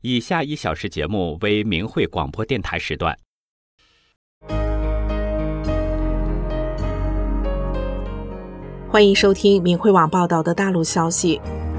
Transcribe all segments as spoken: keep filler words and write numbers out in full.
以下一小时节目为明慧广播电台时段。 欢迎收听明慧网报道的大陆消息。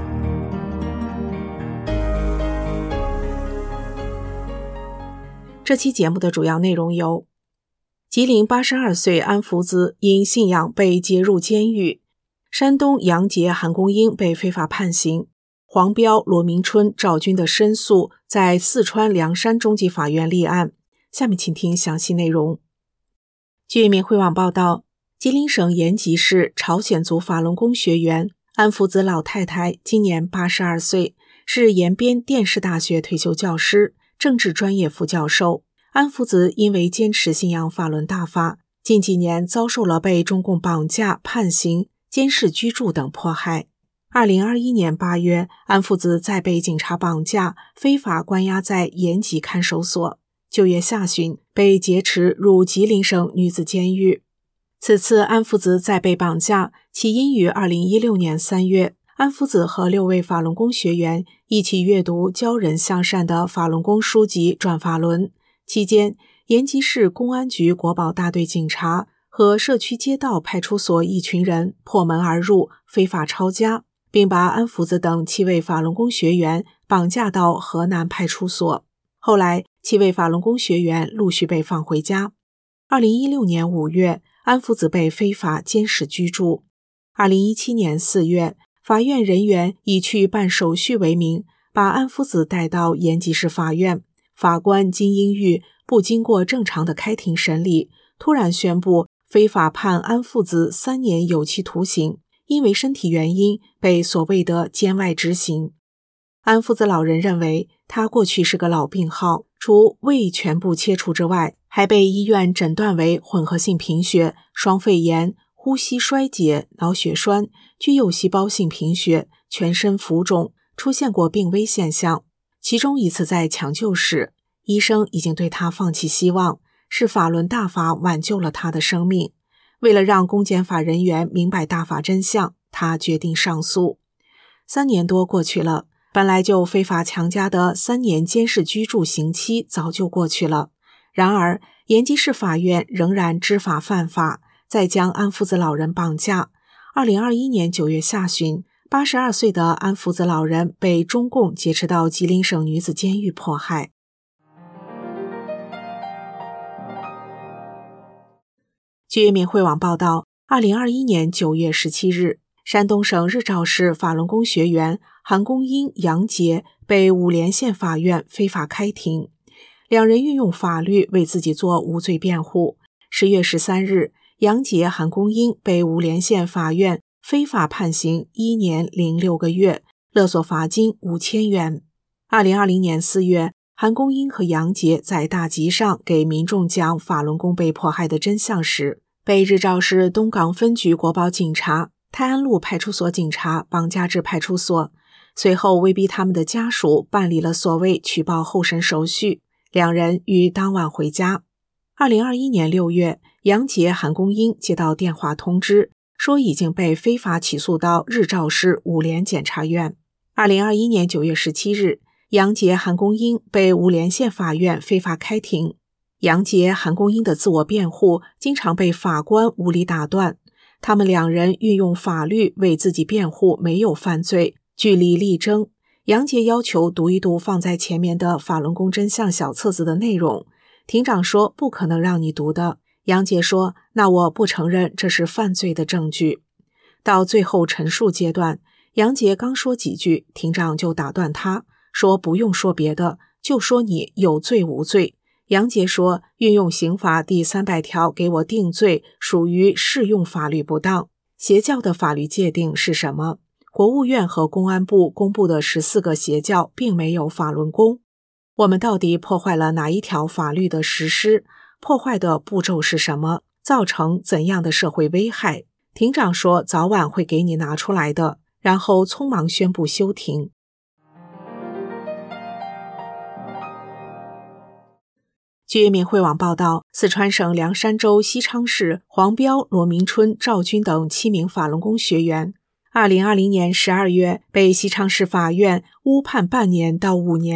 这期节目的主要内容有：吉林八十二岁安福子因信仰被劫入监狱；山东杨杰、韩公英被非法判刑；黄彪、罗明春、赵军的申诉在四川凉山中级法院立案。下面请听详细内容。据明慧网报道，吉林省延吉市朝鲜族法轮功学员安福子老太太今年八十二岁，是延边电视大学退休教师，政治专业副教授。安福子因为坚持信仰法轮大法，近几年遭受了被中共绑架、判刑、监视居住等迫害。二零二一年八月，安福子再被警察绑架，非法关押在延吉看守所。九月下旬，被劫持入吉林省女子监狱。此次安福子再被绑架，起因于二零一六年三月，安福子和六位法轮功学员一起阅读教人向善的法轮功书籍《转法轮》。期间，延吉市公安局国保大队警察和社区街道派出所一群人破门而入，非法抄家，并把安福子等七位法轮功学员绑架到河南派出所。后来，七位法轮功学员陆续被放回家。二零一六年五月，安福子被非法监视居住。二零一七年四月，法院人员以去办手续为名，把安福子带到延吉市法院。法官金英玉不经过正常的开庭审理，突然宣布非法判安福子三年有期徒刑，因为身体原因被所谓的监外执行。安福子老人认为，他过去是个老病号，除胃全部切除之外，还被医院诊断为混合性贫血、双肺炎、呼吸衰竭、脑血栓、巨幼细胞性贫血，全身浮肿，出现过病危现象。其中一次在抢救时，医生已经对他放弃希望，是法轮大法挽救了他的生命。为了让公检法人员明白大法真相，他决定上诉。三年多过去了，本来就非法强加的三年监视居住刑期早就过去了。然而，延吉市法院仍然知法犯法，再将安福子老人绑架。二零二一年九月下旬，八十二岁的安福子老人被中共劫持到吉林省女子监狱迫害。据明慧网报道，二零二一年九月十七日，山东省日照市法轮功学员韩公英、杨杰被五莲县法院非法开庭。两人运用法律为自己做无罪辩护。十月十三日，杨杰、韩公英被五莲县法院非法判刑一年零六个月，勒索罚金五千元。二零二零年四月，韩公英和杨杰在大集上给民众讲法轮功被迫害的真相时，被日照市东港分局国保警察、泰安路派出所警察绑架至派出所，随后威逼他们的家属办理了所谓取报候审手续，两人于当晚回家。二零二一年六月，杨杰、韩公英接到电话通知，说已经被非法起诉到日照市五莲检察院。二零二一年九月十七日，杨杰、韩公英被五莲县法院非法开庭。杨杰、韩公英的自我辩护经常被法官无理打断，他们两人运用法律为自己辩护没有犯罪，据理力争。杨杰要求读一读放在前面的法轮功真相小册子的内容，庭长说不可能让你读的。杨杰说，那我不承认这是犯罪的证据。到最后陈述阶段，杨杰刚说几句，庭长就打断他，说不用说别的，就说你有罪无罪。杨杰说，运用刑法第三百条给我定罪，属于适用法律不当。邪教的法律界定是什么？国务院和公安部公布的十四个邪教并没有法轮功。我们到底破坏了哪一条法律的实施？破坏的步骤是什么？造成怎样的社会危害？庭长说早晚会给你拿出来的，然后匆忙宣布休庭。据明慧网报道，四川省凉山州西昌市黄彪、罗明春、赵军等七名法轮功学员二零二零年十二月被西昌市法院误判半年到五年。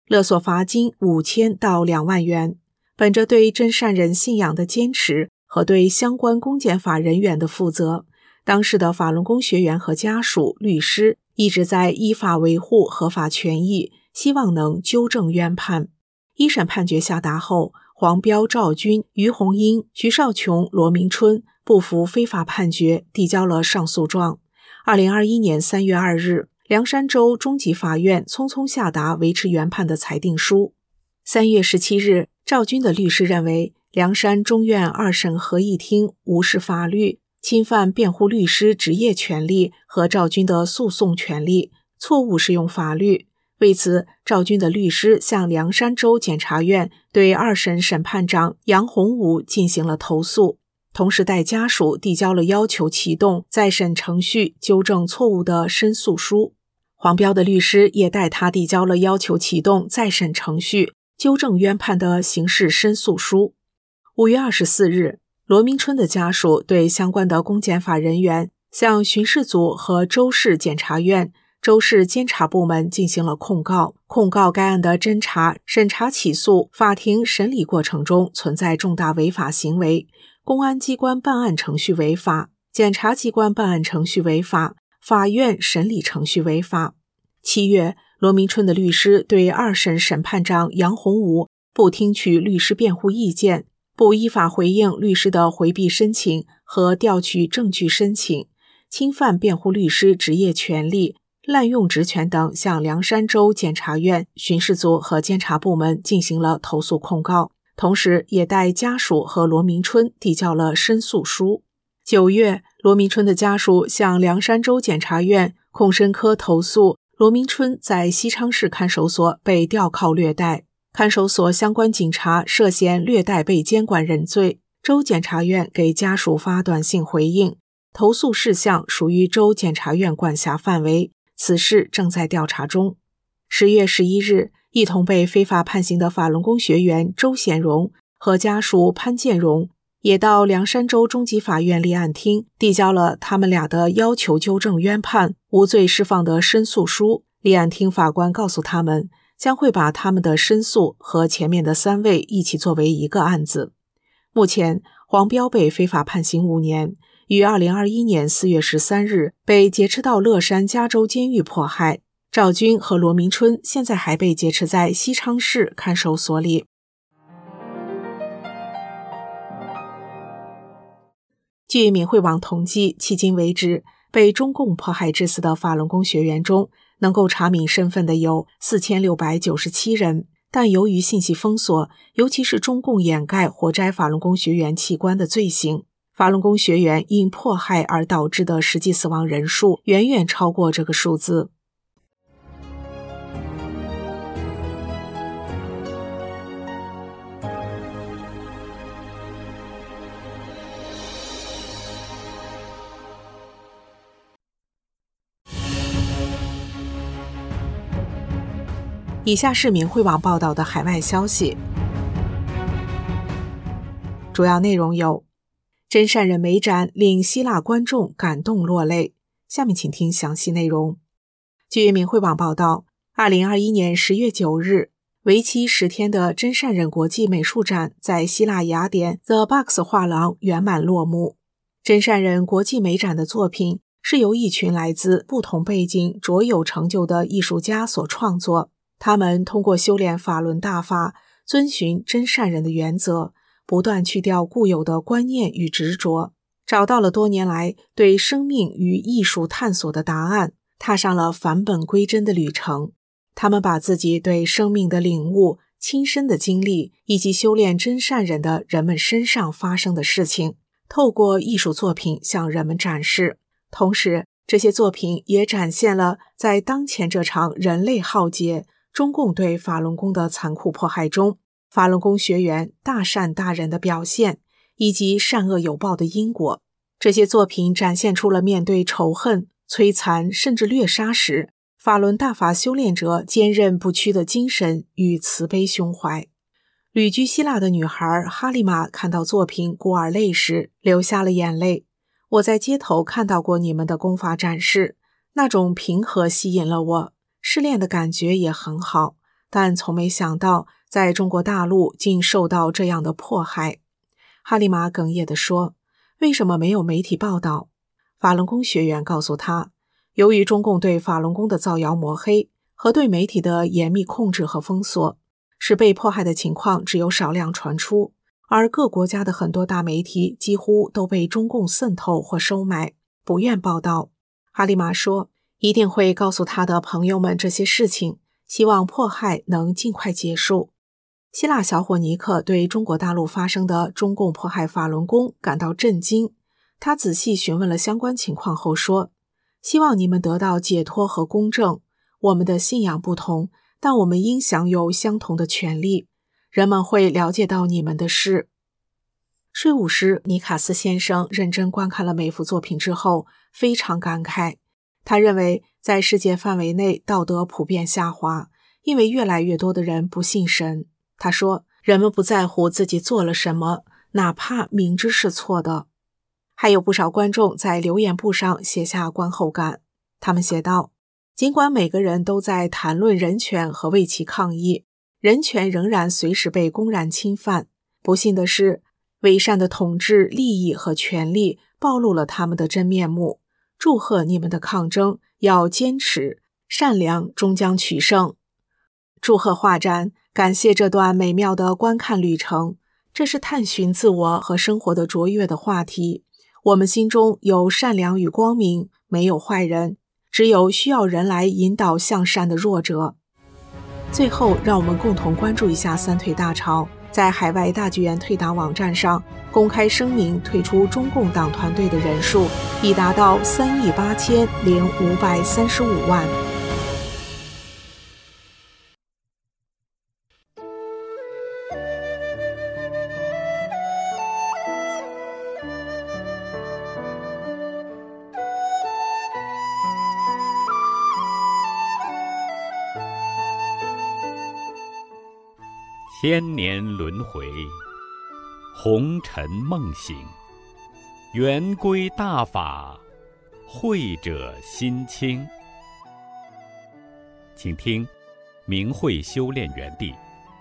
勒索罚金五千到两万元。本着对真善人信仰的坚持和对相关公检法人员的负责，当时的法轮功学员和家属、律师一直在依法维护合法权益，希望能纠正冤判。一审判决下达后，黄彪、赵军、于红英、徐少琼、罗明春不服非法判决，递交了上诉状。二零二一年三月二日，凉山州中级法院匆匆下达维持原判的裁定书。三月十七日，赵军的律师认为，凉山中院二审合议庭无视法律，侵犯辩护律师职业权利和赵军的诉讼权利，错误适用法律。为此，赵军的律师向凉山州检察院对二审审判长杨洪武进行了投诉，同时代家属递交了要求启动再审程序纠正错误的申诉书。黄彪的律师也代他递交了要求启动再审程序纠正冤判的刑事申诉书。五月二十四日，罗明春的家属对相关的公检法人员向巡视组和州市检察院、州市监察部门进行了控告，控告该案的侦查、审查起诉、法庭审理过程中存在重大违法行为，公安机关办案程序违法，检察机关办案程序违法，法院审理程序违法。七月，罗明春的律师对二审审判长杨洪武不听取律师辩护意见，不依法回应律师的回避申请和调取证据申请，侵犯辩护律师职业权利，滥用职权等，向凉山州检察院、巡视组和监察部门进行了投诉控告，同时也代家属和罗明春递交了申诉书。九月，罗明春的家属向凉山州检察院控申科投诉罗明春在西昌市看守所被吊铐虐待，看守所相关警察涉嫌虐待被监管人罪。州检察院给家属发短信回应，投诉事项属于州检察院管辖范围，此事正在调查中。十月十一日，一同被非法判刑的法轮功学员周显荣和家属潘建荣也到凉山州中级法院立案厅递交了他们俩的要求纠正冤判、无罪释放的申诉书。立案厅法官告诉他们，将会把他们的申诉和前面的三位一起作为一个案子。目前，黄彪被非法判刑五年，于二零二一年四月十三日被劫持到乐山加州监狱迫害。赵军和罗明春现在还被劫持在西昌市看守所里。据闽会网统计，迄今为止，被中共迫害致死的法轮功学员中，能够查明身份的有四千六百九十七人，但由于信息封锁，尤其是中共掩盖活摘法轮功学员器官的罪行，法轮功学员因迫害而导致的实际死亡人数远远超过这个数字。以下是闽会网报道的海外消息，主要内容有：真善人美展令希腊观众感动落泪。下面请听详细内容。据闽会网报道，二零二一年十月九日，为期十天的真善人国际美术展在希腊雅典 The Box 画廊圆满落幕。真善人国际美展的作品是由一群来自不同背景、卓有成就的艺术家所创作。他们通过修炼法轮大法，遵循真善人的原则，不断去掉固有的观念与执着，找到了多年来对生命与艺术探索的答案，踏上了返本归真的旅程。他们把自己对生命的领悟、亲身的经历，以及修炼真善人的人们身上发生的事情，透过艺术作品向人们展示。同时，这些作品也展现了在当前这场人类浩劫、中共对法轮功的残酷迫害中，法轮功学员大善大仁的表现，以及善恶有报的因果。这些作品展现出了面对仇恨、摧残甚至掠杀时，法轮大法修炼者坚韧不屈的精神与慈悲胸怀。旅居希腊的女孩哈利玛看到作品孤儿泪时，流下了眼泪。我在街头看到过你们的功法展示，那种平和吸引了我，试炼的感觉也很好， 但从没想到在中国大陆竟受到这样的迫害。哈利玛哽咽地说，为什么没有媒体报道？法轮功学员告诉他，由于中共对法轮功的造谣抹黑和对媒体的严密控制和封锁，使被迫害的情况只有少量传出，而各国家的很多大媒体几乎都被中共渗透或收买，不愿报道。哈利玛说，一定会告诉他的朋友们这些事情，希望迫害能尽快结束。希腊小伙尼克对中国大陆发生的中共迫害法轮功感到震惊，他仔细询问了相关情况后说，希望你们得到解脱和公正，我们的信仰不同，但我们应享有相同的权利，人们会了解到你们的事。睡午时，尼卡斯先生认真观看了每幅作品之后，非常感慨。他认为在世界范围内道德普遍下滑，因为越来越多的人不信神。他说，人们不在乎自己做了什么，哪怕明知是错的。还有不少观众在留言簿上写下观后感。他们写道，尽管每个人都在谈论人权和为其抗议，人权仍然随时被公然侵犯。不幸的是，伪善的统治、利益和权力暴露了他们的真面目。祝贺你们的抗争，要坚持，善良终将取胜。祝贺画展，感谢这段美妙的观看旅程。这是探寻自我和生活的卓越的话题。我们心中有善良与光明，没有坏人，只有需要人来引导向善的弱者。最后，让我们共同关注一下三退大潮。在海外大剧院退党网站上公开声明退出中共党团队的人数已达到三亿八千零五百三十五万。 千年轮回，红尘梦醒，圆规大法，慧者心清。请听明慧修炼园地。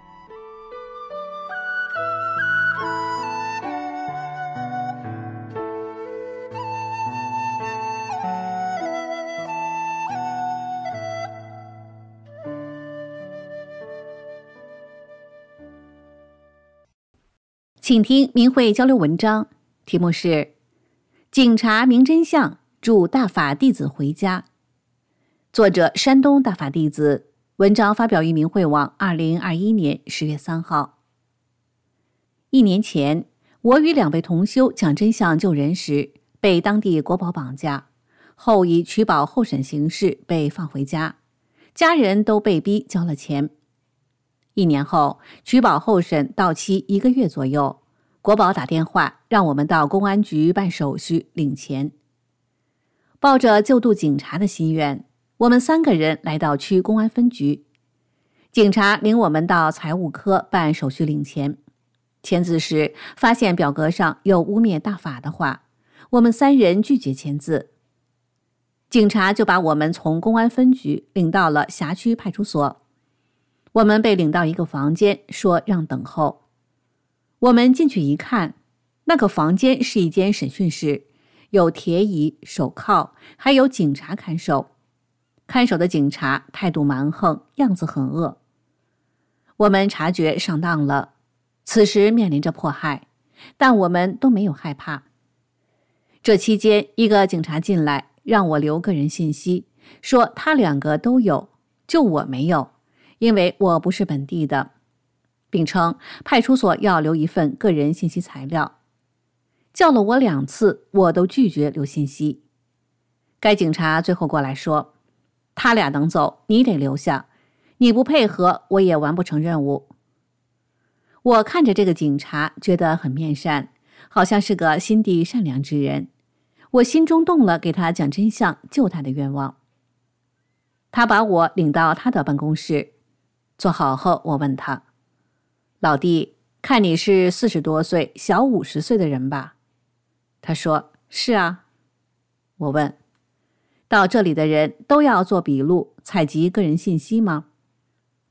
请听明慧交流文章，题目是警察明真相，助大法弟子回家。作者山东大法弟子，文章发表于明慧网二零二一年十月三号。一年前，我与两位同修讲真相救人时，被当地国保绑架，后以取保候审形式被放回家，家人都被逼交了钱。一年后，取保候审到期一个月左右，国保打电话让我们到公安局办手续领钱。抱着救度警察的心愿，我们三个人来到区公安分局。警察领我们到财务科办手续领钱，签字时发现表格上有污蔑大法的话，我们三人拒绝签字。警察就把我们从公安分局领到了辖区派出所。我们被领到一个房间，说让等候。我们进去一看，那个房间是一间审讯室，有铁椅、手铐，还有警察看守。看守的警察态度蛮横，样子很恶。我们察觉上当了，此时面临着迫害，但我们都没有害怕。这期间，一个警察进来，让我留个人信息，说他两个都有，就我没有，因为我不是本地的，并称派出所要留一份个人信息材料。叫了我两次，我都拒绝留信息。该警察最后过来说，他俩能走，你得留下，你不配合，我也完不成任务。我看着这个警察，觉得很面善，好像是个心地善良之人。我心中动了给他讲真相、救他的愿望。他把我领到他的办公室，坐好后，我问他，老弟，看你是四十多岁，小五十岁的人吧？他说，是啊。我问，到这里的人都要做笔录，采集个人信息吗？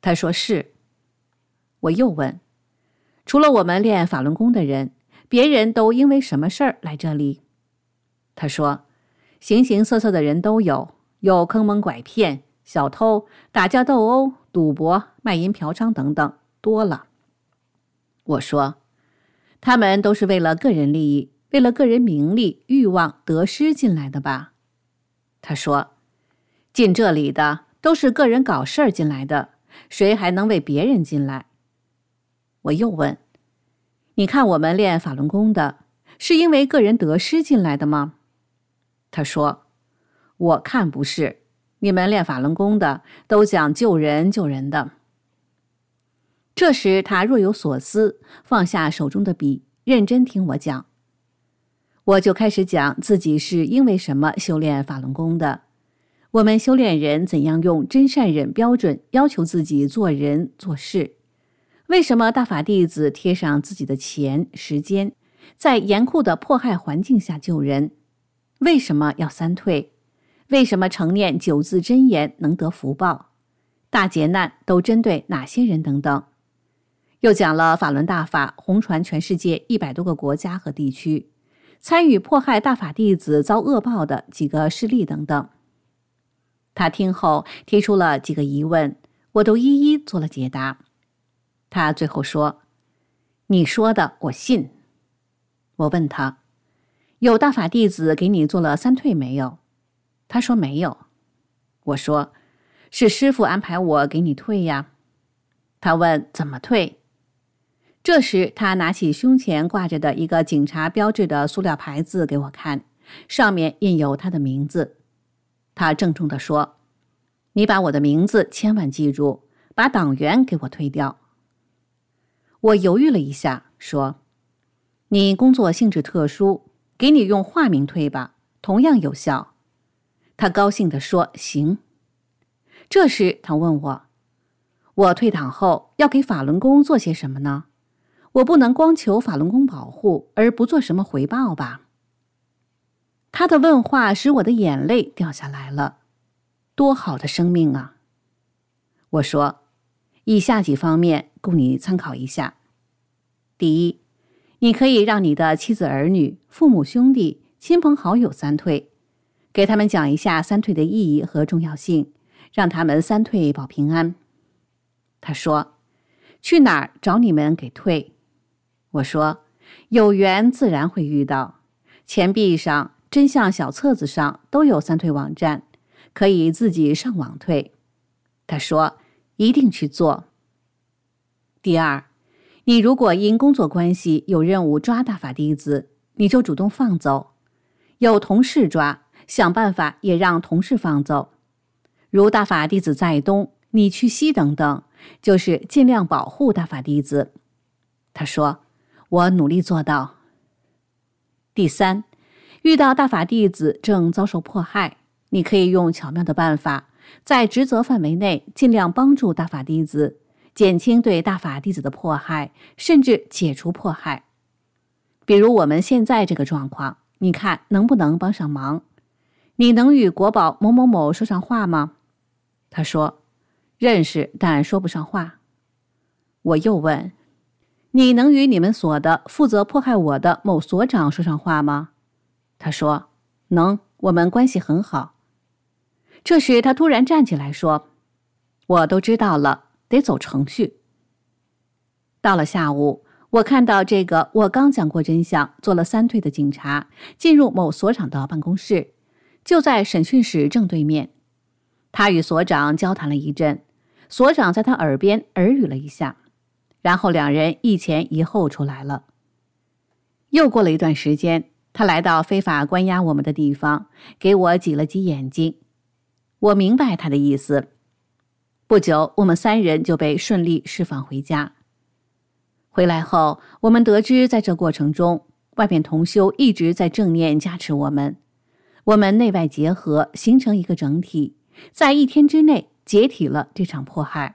他说是。我又问，除了我们练法轮功的人，别人都因为什么事儿来这里？他说，形形色色的人都有，有坑蒙拐骗、小偷、打架斗殴、赌博、卖淫嫖娼等等，多了。我说，他们都是为了个人利益，为了个人名利、欲望、得失进来的吧？他说，进这里的都是个人搞事儿进来的，谁还能为别人进来？我又问，你看我们练法轮功的，是因为个人得失进来的吗？他说，我看不是，你们练法轮功的都讲救人救人的。这时他若有所思，放下手中的笔，认真听我讲。我就开始讲自己是因为什么修炼法轮功的，我们修炼人怎样用真善忍标准要求自己做人做事，为什么大法弟子贴上自己的钱时间，在严酷的迫害环境下救人，为什么要三退，为什么成念九字真言能得福报，大劫难都针对哪些人等等。又讲了法轮大法红传全世界一百多个国家和地区，参与迫害大法弟子遭恶报的几个事例等等。他听后提出了几个疑问，我都一一做了解答。他最后说，你说的我信。我问他，有大法弟子给你做了三退没有？他说没有。我说，是师父安排我给你退呀。他问怎么退？这时他拿起胸前挂着的一个警察标志的塑料牌子给我看，上面印有他的名字。他郑重地说，你把我的名字千万记住，把党员给我退掉。我犹豫了一下，说，你工作性质特殊，给你用化名退吧，同样有效。他高兴地说，行。这时他问我，我退党后要给法轮功做些什么呢？我不能光求法轮功保护，而不做什么回报吧？他的问话使我的眼泪掉下来了。多好的生命啊！我说，以下几方面供你参考一下。第一，你可以让你的妻子儿女、父母兄弟、亲朋好友三退，给他们讲一下三退的意义和重要性，让他们三退保平安。他说，去哪儿找你们给退？我说，有缘自然会遇到，钱币上、真相小册子上都有三退网站，可以自己上网退。他说，一定去做。第二，你如果因工作关系有任务抓大法弟子，你就主动放走；有同事抓，想办法也让同事放走。如大法弟子在东，你去西等等，就是尽量保护大法弟子。他说，我努力做到。第三，遇到大法弟子正遭受迫害，你可以用巧妙的办法，在职责范围内尽量帮助大法弟子，减轻对大法弟子的迫害，甚至解除迫害。比如我们现在这个状况，你看能不能帮上忙？你能与国宝某某某说上话吗？他说，认识，但说不上话。我又问，你能与你们所的负责迫害我的某所长说上话吗？他说，能，我们关系很好。这时他突然站起来说，我都知道了，得走程序。到了下午，我看到这个我刚讲过真相做了三退的警察进入某所长的办公室，就在审讯室正对面。他与所长交谈了一阵，所长在他耳边耳语了一下，然后两人一前一后出来了。又过了一段时间，他来到非法关押我们的地方，给我挤了挤眼睛。我明白他的意思。不久，我们三人就被顺利释放回家。回来后，我们得知在这过程中，外面同修一直在正念加持我们，我们内外结合，形成一个整体，在一天之内解体了这场迫害。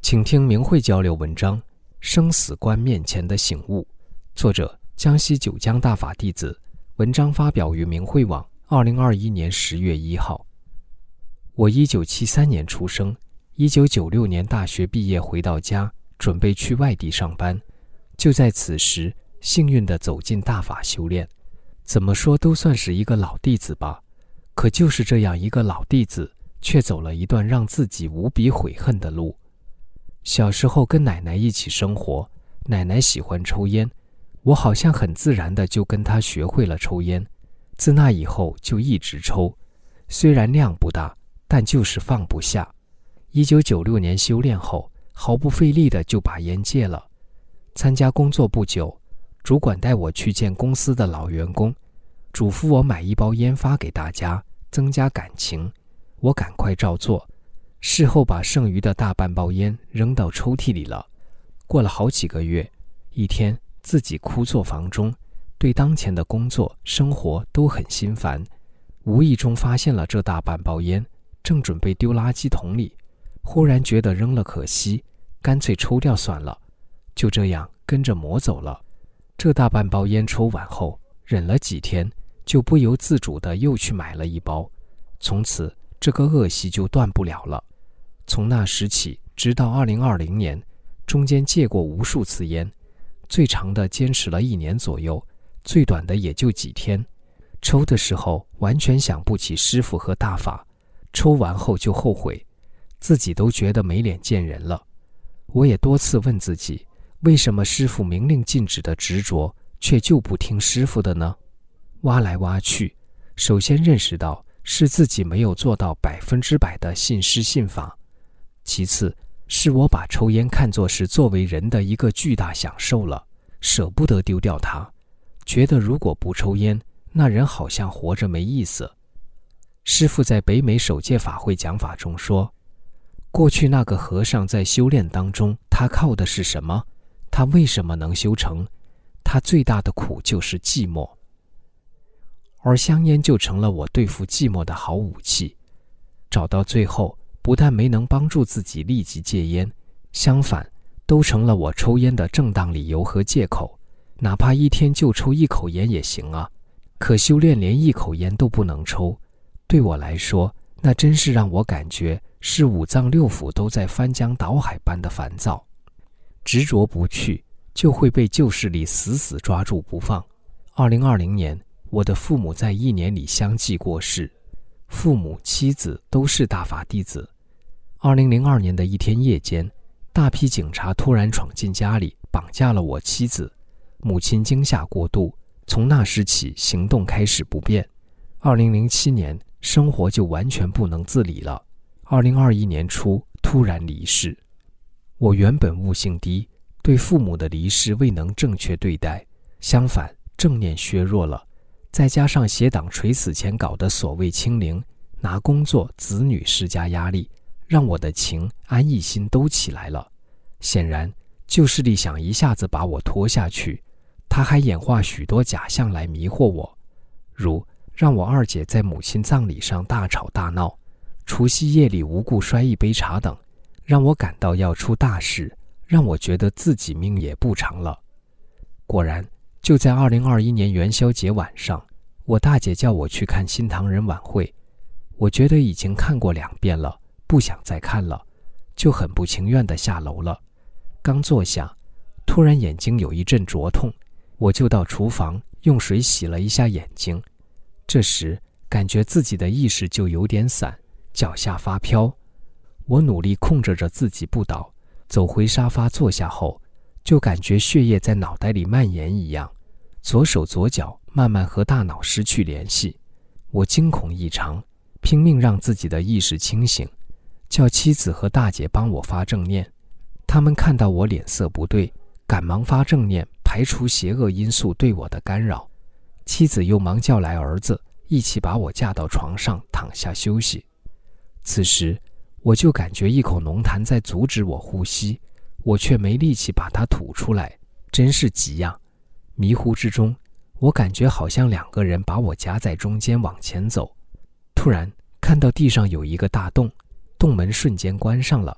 请听明慧交流文章《生死观面前的醒悟》，作者江西九江大法弟子，文章发表于明慧网，二零二一年十月一号。我一九七三年出生，一九九六年大学毕业回到家，准备去外地上班。就在此时，幸运地走进大法修炼，怎么说都算是一个老弟子吧。可就是这样一个老弟子，却走了一段让自己无比悔恨的路。小时候跟奶奶一起生活，奶奶喜欢抽烟，我好像很自然地就跟她学会了抽烟。自那以后就一直抽，虽然量不大，但就是放不下。一九九六年修炼后，毫不费力地就把烟戒了。参加工作不久，主管带我去见公司的老员工，嘱咐我买一包烟发给大家，增加感情。我赶快照做，事后把剩余的大半包烟扔到抽屉里了。过了好几个月，一天自己枯坐房中，对当前的工作生活都很心烦，无意中发现了这大半包烟，正准备丢垃圾桶里，忽然觉得扔了可惜，干脆抽掉算了，就这样跟着魔走了。这大半包烟抽完后，忍了几天，就不由自主地又去买了一包，从此这个恶习就断不了了。从那时起，直到二零二零年，中间戒过无数次烟，最长的坚持了一年左右，最短的也就几天。抽的时候完全想不起师父和大法，抽完后就后悔，自己都觉得没脸见人了。我也多次问自己，为什么师父明令禁止的执着，却就不听师父的呢？挖来挖去，首先认识到是自己没有做到百分之百的信师信法，其次是我把抽烟看作是作为人的一个巨大享受了，舍不得丢掉它，觉得如果不抽烟，那人好像活着没意思。师父在北美首届法会讲法中说，过去那个和尚在修炼当中，他靠的是什么？他为什么能修成？他最大的苦就是寂寞。而香烟就成了我对付寂寞的好武器。找到最后，不但没能帮助自己立即戒烟，相反，都成了我抽烟的正当理由和借口。哪怕一天就抽一口烟也行啊，可修炼连一口烟都不能抽，对我来说，那真是让我感觉是五脏六腑都在翻江倒海般的烦躁。执着不去，就会被旧势力死死抓住不放。二零二零年，我的父母在一年里相继过世，父母妻子都是大法弟子。二零零二年的一天夜间，大批警察突然闯进家里，绑架了我妻子。母亲惊吓过度，从那时起行动开始不便。二零零七年，生活就完全不能自理了。二零二一年初突然离世。我原本悟性低，对父母的离世未能正确对待，相反正念削弱了，再加上邪党垂死前搞的所谓清零，拿工作子女施加压力，让我的情安逸心都起来了。显然旧势力想一下子把我拖下去，他还演化许多假象来迷惑我，如让我二姐在母亲葬礼上大吵大闹，除夕夜里无故摔一杯茶等，让我感到要出大事，让我觉得自己命也不长了。果然，就在二零二一年元宵节晚上，我大姐叫我去看新唐人晚会，我觉得已经看过两遍了，不想再看了，就很不情愿地下楼了。刚坐下，突然眼睛有一阵灼痛，我就到厨房用水洗了一下眼睛。这时感觉自己的意识就有点散，脚下发飘。我努力控制着自己不倒，走回沙发坐下后，就感觉血液在脑袋里蔓延一样，左手左脚慢慢和大脑失去联系。我惊恐异常，拼命让自己的意识清醒，叫妻子和大姐帮我发正念。他们看到我脸色不对，赶忙发正念，排除邪恶因素对我的干扰。妻子又忙叫来儿子，一起把我架到床上躺下休息。此时我就感觉一口浓痰在阻止我呼吸，我却没力气把它吐出来，真是急呀！迷糊之中，我感觉好像两个人把我夹在中间往前走。突然看到地上有一个大洞，洞门瞬间关上了，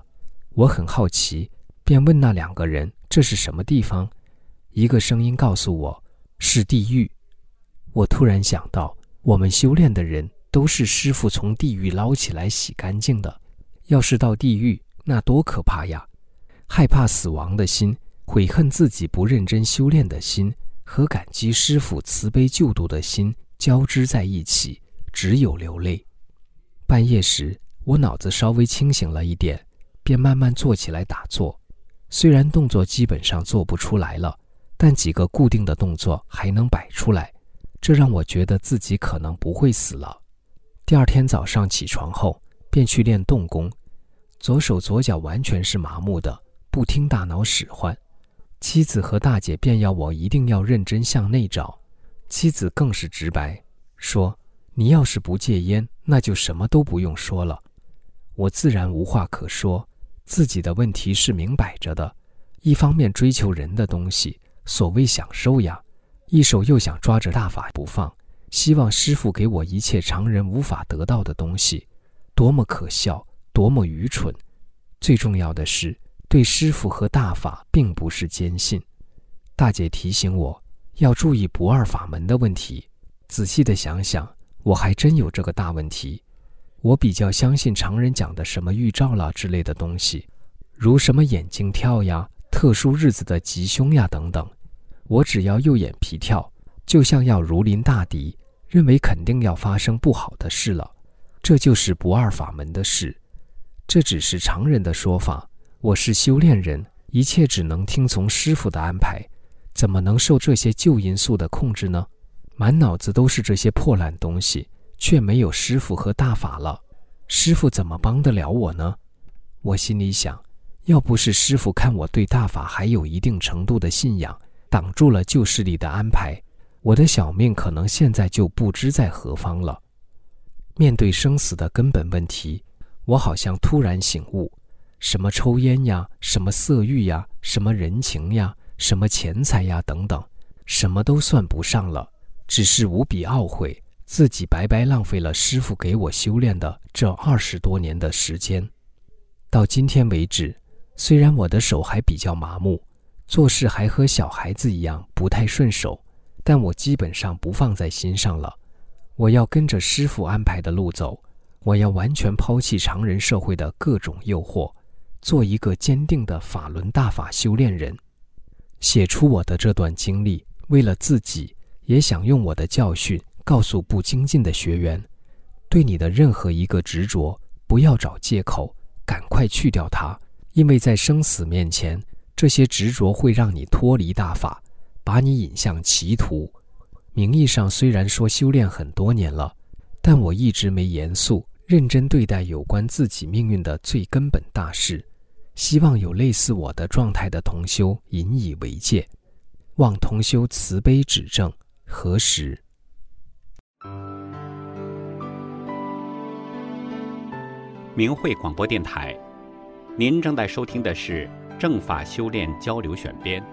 我很好奇，便问那两个人这是什么地方。一个声音告诉我是地狱。我突然想到，我们修炼的人都是师父从地狱捞起来洗干净的，要是到地狱，那多可怕呀！害怕死亡的心，悔恨自己不认真修炼的心，和感激师父慈悲救度的心交织在一起，只有流泪。半夜时，我脑子稍微清醒了一点，便慢慢坐起来打坐。虽然动作基本上做不出来了，但几个固定的动作还能摆出来，这让我觉得自己可能不会死了。第二天早上起床后，便去练动功，左手左脚完全是麻木的，不听大脑使唤。妻子和大姐便要我一定要认真向内找，妻子更是直白，说你要是不戒烟，那就什么都不用说了。我自然无话可说，自己的问题是明摆着的，一方面追求人的东西，所谓享受呀，一手又想抓着大法不放，希望师父给我一切常人无法得到的东西，多么可笑，多么愚蠢。最重要的是，对师父和大法并不是坚信。大姐提醒我要注意不二法门的问题，仔细的想想，我还真有这个大问题。我比较相信常人讲的什么预兆啦之类的东西，如什么眼睛跳呀、特殊日子的吉凶呀等等。我只要右眼皮跳，就像要如临大敌，认为肯定要发生不好的事了。这就是不二法门的事。这只是常人的说法，我是修炼人，一切只能听从师父的安排，怎么能受这些旧因素的控制呢？满脑子都是这些破烂东西，却没有师父和大法了，师父怎么帮得了我呢？我心里想，要不是师父看我对大法还有一定程度的信仰，挡住了旧势力的安排，我的小命可能现在就不知在何方了。面对生死的根本问题，我好像突然醒悟，什么抽烟呀，什么色欲呀，什么人情呀，什么钱财呀等等，什么都算不上了，只是无比懊悔自己白白浪费了师父给我修炼的这二十多年的时间。到今天为止，虽然我的手还比较麻木，做事还和小孩子一样不太顺手，但我基本上不放在心上了。我要跟着师父安排的路走，我要完全抛弃常人社会的各种诱惑，做一个坚定的法轮大法修炼人。写出我的这段经历，为了自己，也想用我的教训告诉不精进的学员，对你的任何一个执着，不要找借口，赶快去掉它，因为在生死面前，这些执着会让你脱离大法，把你引向歧途。名义上虽然说修炼很多年了，但我一直没严肃认真对待有关自己命运的最根本大事，希望有类似我的状态的同修引以为戒，望同修慈悲指正，何时。 明慧广播电台，您正在收听的是正法修炼交流选编。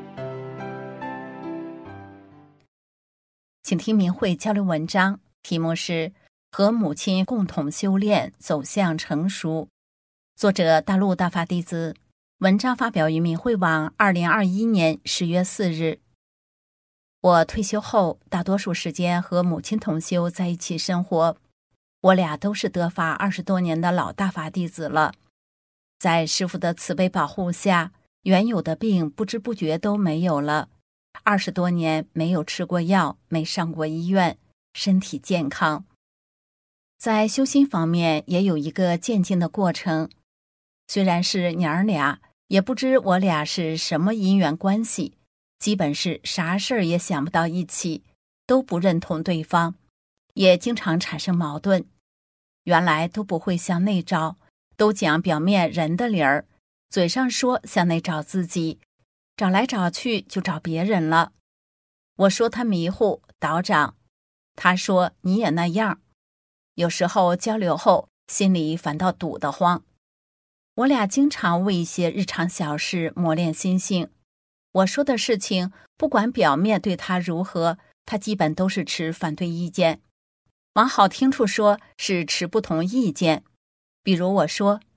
请听明慧交流文章，题目是和母亲共同修炼，走向成熟。作者大陆大法弟子，文章发表于明慧网二零二一年十月四日。我退休后，大多数时间和母亲同修在一起生活。我俩都是得法二十多年的老大法弟子了，在师父的慈悲保护下，原有的病不知不觉都没有了。二十多年没有吃过药，没上过医院，身体健康。在修心方面也有一个渐进的过程。虽然是娘儿俩，也不知我俩是什么因缘关系，基本是啥事儿也想不到一起，都不认同对方，也经常产生矛盾。原来都不会向内找，都讲表面人的理儿，嘴上说向内找自己，找来找去就找别人了。我说他迷糊倒长，他说你也那样。有时候交流后，心里反倒堵得慌。我俩经常为一些日常小事磨练心性。我说的事情，不管表面对他如何，他基本都是持反对意见。往好听处说，是持不同意见。比如我说，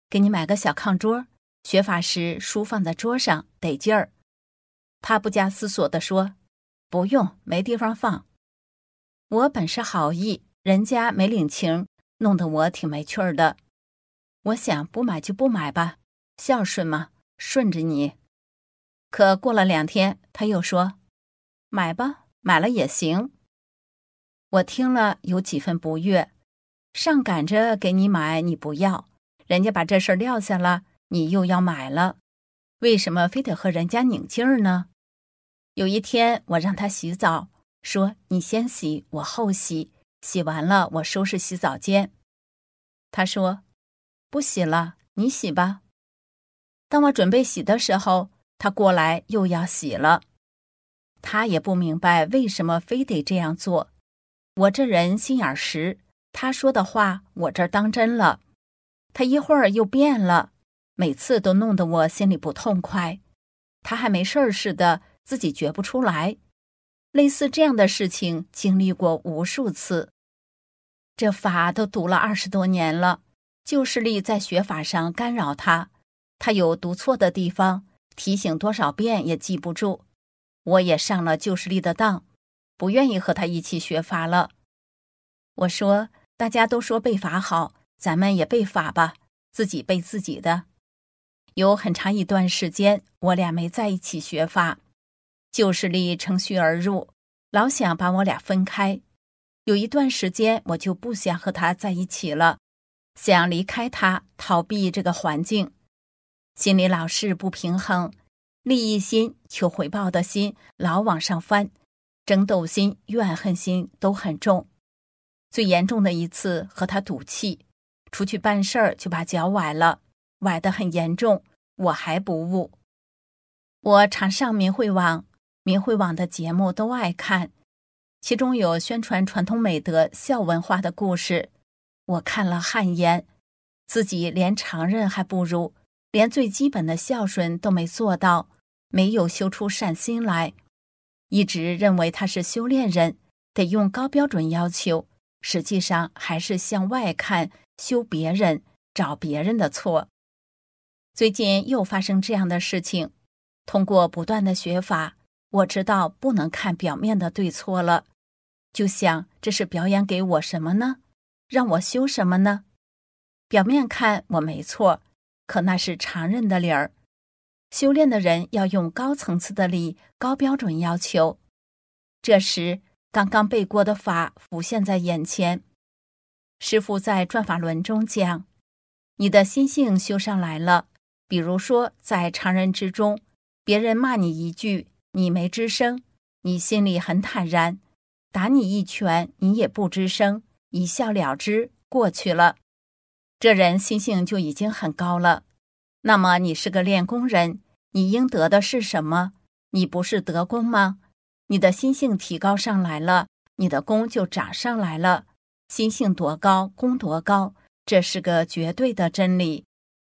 给你买个小炕桌，学法时书放在桌上得劲儿。他不加思索地说，不用，没地方放。我本是好意，人家没领情，弄得我挺没趣儿的。我想不买就不买吧，孝顺嘛，顺着你。可过了两天，他又说，买吧，买了也行。我听了有几分不悦，上赶着给你买你不要，人家把这事儿撂下了，你又要买了，为什么非得和人家拧劲儿呢？有一天我让他洗澡，说你先洗，我后洗，洗完了我收拾洗澡间。他说不洗了，你洗吧。当我准备洗的时候，他过来又要洗了。他也不明白为什么非得这样做。我这人心眼实，他说的话我这儿当真了。他一会儿又变了，每次都弄得我心里不痛快。他还没事儿似的，自己觉不出来。类似这样的事情经历过无数次。这法都读了二十多年了，旧势力在学法上干扰他，他有读错的地方，提醒多少遍也记不住。我也上了旧势力的当，不愿意和他一起学法了。我说大家都说背法好，咱们也背法吧，自己背自己的。有很长一段时间我俩没在一起学法，旧势力乘虚而入，老想把我俩分开。有一段时间我就不想和他在一起了，想离开他，逃避这个环境。心里老是不平衡，利益心、求回报的心老往上翻，争斗心、怨恨心都很重。最严重的一次和他赌气，出去办事儿就把脚崴了，崴得很严重，我还不悟。我常上明慧网，明慧网的节目都爱看，其中有宣传传统美德孝文化的故事，我看了汗颜，自己连常人还不如，连最基本的孝顺都没做到，没有修出善心来。一直认为他是修炼人，得用高标准要求，实际上还是向外看，修别人，找别人的错。最近又发生这样的事情，通过不断的学法，我知道不能看表面的对错了，就想这是表演给我什么呢？让我修什么呢？表面看我没错，可那是常人的理儿。修炼的人要用高层次的理，高标准要求。这时刚刚背过的法浮现在眼前。师父在转法轮中讲，你的心性修上来了，比如说在常人之中，别人骂你一句，你没吱声，你心里很坦然；打你一拳，你也不吱声，一笑了之，过去了。这人心性就已经很高了。那么你是个练功人，你应得的是什么？你不是得功吗？你的心性提高上来了，你的功就长上来了。心性多高，功多高，这是个绝对的真理。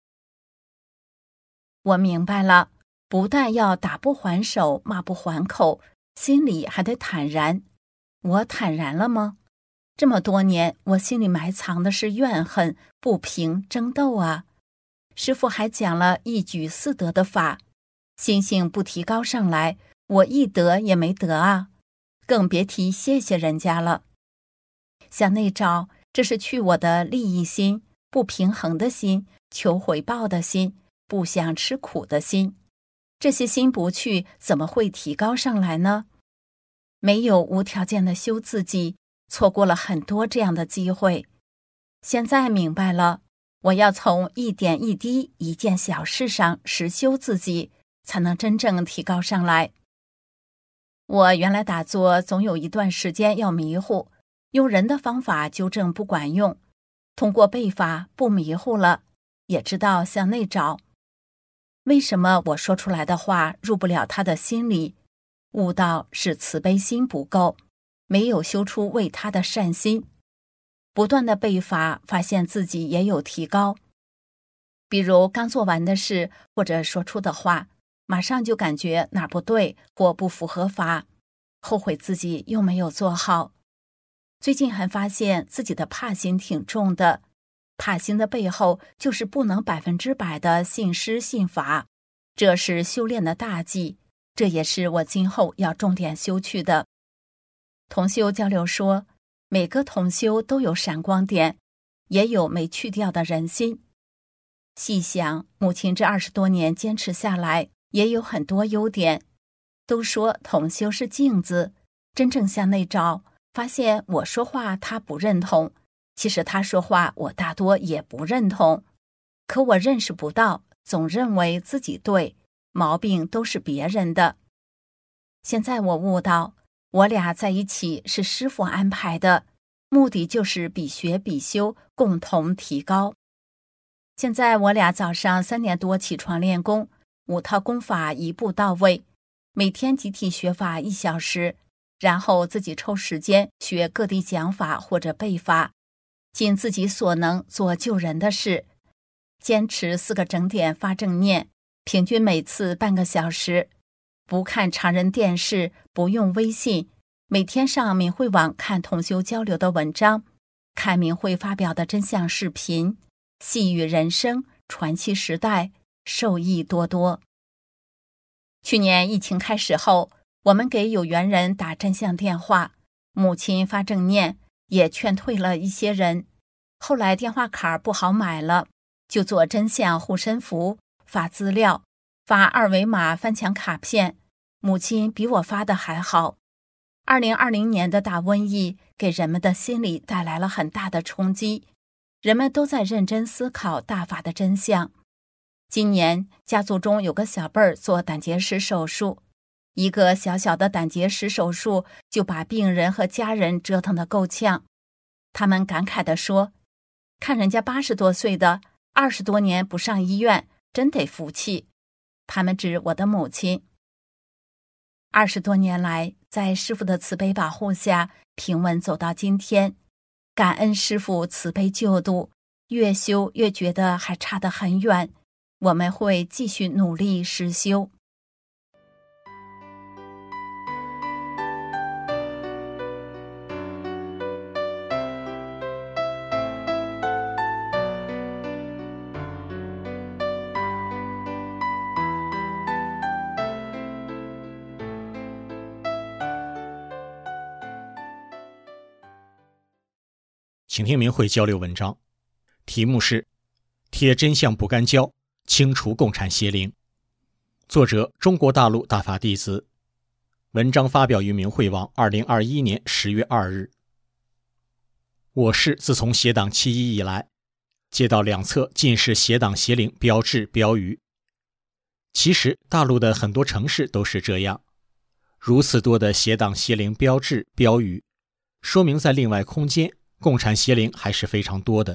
我明白了，不但要打不还手，骂不还口，心里还得坦然。我坦然了吗？这么多年，我心里埋藏的是怨恨、不平、争斗啊。师父还讲了一举四得的法，心性不提高上来，我一得也没得啊，更别提谢谢人家了。向内找，这是去我的利益心、不平衡的心、求回报的心、不想吃苦的心。这些心不去，怎么会提高上来呢？没有无条件的修自己，错过了很多这样的机会。现在明白了，我要从一点一滴、一件小事上实修自己，才能真正提高上来。我原来打坐总有一段时间要迷糊，用人的方法纠正不管用，通过背法不迷糊了，也知道向内找。为什么我说出来的话入不了他的心里？悟道是慈悲心不够，没有修出为他的善心。不断的背法，发现自己也有提高。比如刚做完的事或者说出的话，马上就感觉哪儿不对或不符合法，后悔自己又没有做好。最近还发现自己的怕心挺重的， 踏心的背后就是不能百分之百的信师信法，这是修炼的大忌，这也是我今后要重点修去的。同修交流说，每个同修都有闪光点，也有没去掉的人心。细想，母亲这二十多年坚持下来，也有很多优点。都说同修是镜子，真正向内找，发现我说话他不认同，其实他说话我大多也不认同，可我认识不到，总认为自己对，毛病都是别人的。现在我悟到，我俩在一起是师父安排的，目的就是比学比修，共同提高。现在我俩早上三点多起床练功，五套功法一步到位，每天集体学法一小时，然后自己抽时间学各地讲法或者背法，尽自己所能做救人的事。坚持四个整点发正念，平均每次半个小时，不看常人电视，不用微信，每天上明慧网看同修交流的文章，看明慧发表的真相视频，细语人生，传奇时代，受益多多。去年疫情开始后，我们给有缘人打真相电话，母亲发正念，也劝退了一些人。后来电话卡不好买了，就做真相护身符，发资料，发二维码翻墙卡片，母亲比我发的还好。二零二零年的大瘟疫给人们的心理带来了很大的冲击，人们都在认真思考大法的真相。今年家族中有个小辈儿做胆结石手术，一个小小的胆结石手术就把病人和家人折腾得够呛。他们感慨地说，看人家八十多岁的，二十多年不上医院，真得服气。他们指我的母亲。二十多年来，在师父的慈悲保护下，平稳走到今天，感恩师父慈悲救度，越修越觉得还差得很远，我们会继续努力实修。 请听明慧交流文章，题目是贴真相不干胶，清除共产邪灵。作者中国大陆大法弟子。文章发表于明慧网二零二一年十月二日。我市自从邪党起义以来，街道两侧尽是邪党邪灵标志标语。其实大陆的很多城市都是这样，如此多的邪党邪灵标志标语，说明在另外空间共产邪灵还是非常多的。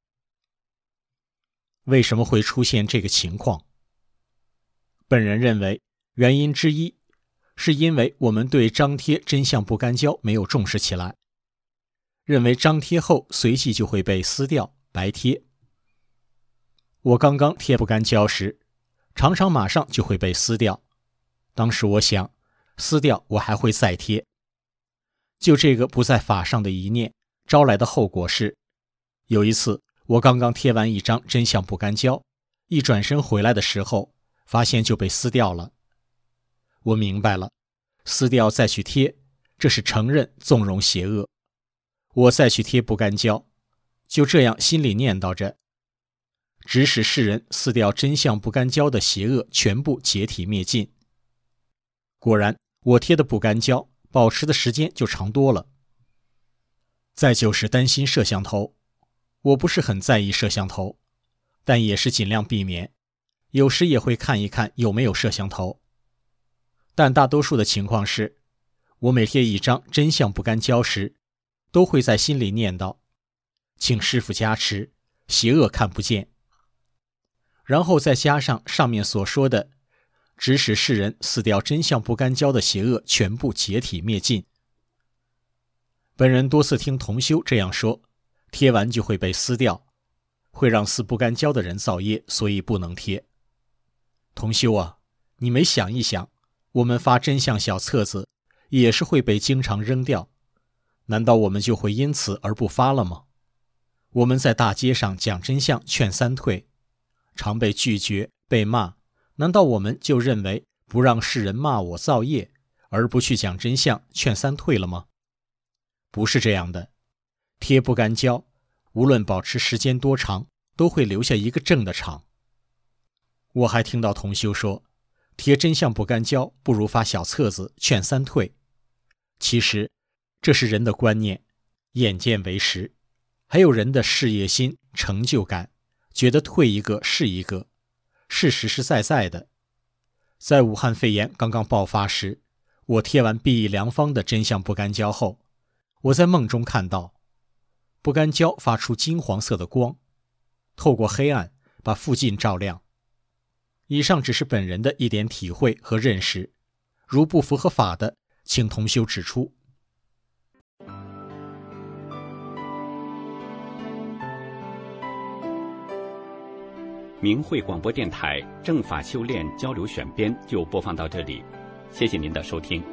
为什么会出现这个情况？本人认为，原因之一是因为我们对张贴真相不干胶没有重视起来，认为张贴后随即就会被撕掉，白贴。我刚刚贴不干胶时，常常马上就会被撕掉。当时我想，撕掉我还会再贴。就这个不在法上的一念，招来的后果是，有一次我刚刚贴完一张真相不干胶，一转身回来的时候，发现就被撕掉了。我明白了，撕掉再去贴，这是承认纵容邪恶。我再去贴不干胶，就这样心里念叨着，指使世人撕掉真相不干胶的邪恶全部解体灭尽。果然，我贴的不干胶保持的时间就长多了。再就是担心摄像头，我不是很在意摄像头，但也是尽量避免，有时也会看一看有没有摄像头。但大多数的情况是，我每贴一张真相不干胶时，都会在心里念叨，请师父加持，邪恶看不见。然后再加上上面所说的，指使世人撕掉真相不干胶的邪恶全部解体灭尽。本人多次听同修这样说，贴完就会被撕掉，会让撕不干胶的人造业，所以不能贴。同修啊，你没想一想，我们发真相小册子也是会被经常扔掉，难道我们就会因此而不发了吗？ 我们在大街上讲真相劝三退，常被拒绝被骂，难道我们就认为不让世人骂我造业，而不去讲真相劝三退了吗？不是这样的，贴不干胶，无论保持时间多长，都会留下一个正的场。我还听到同修说，贴真相不干胶，不如发小册子劝三退。其实这是人的观念，眼见为实，还有人的事业心、成就感，觉得退一个是一个，是实实在在的。在武汉肺炎刚刚爆发时，我贴完碧益良方的真相不干胶后，我在梦中看到不干胶发出金黄色的光，透过黑暗把附近照亮。以上只是本人的一点体会和认识，如不符合法的，请同修指出。 明慧广播电台正法修炼交流选编就播放到这里，谢谢您的收听。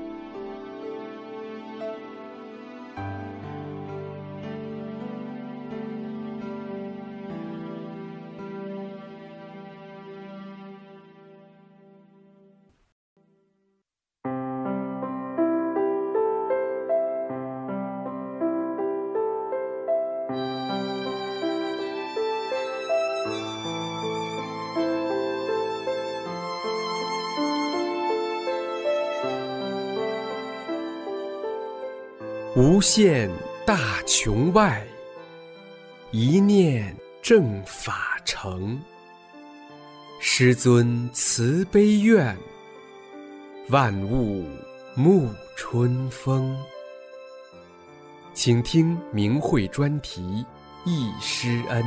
无限大穹外，一念正法成。师尊慈悲愿，万物沐春风。请听明慧专题忆师恩。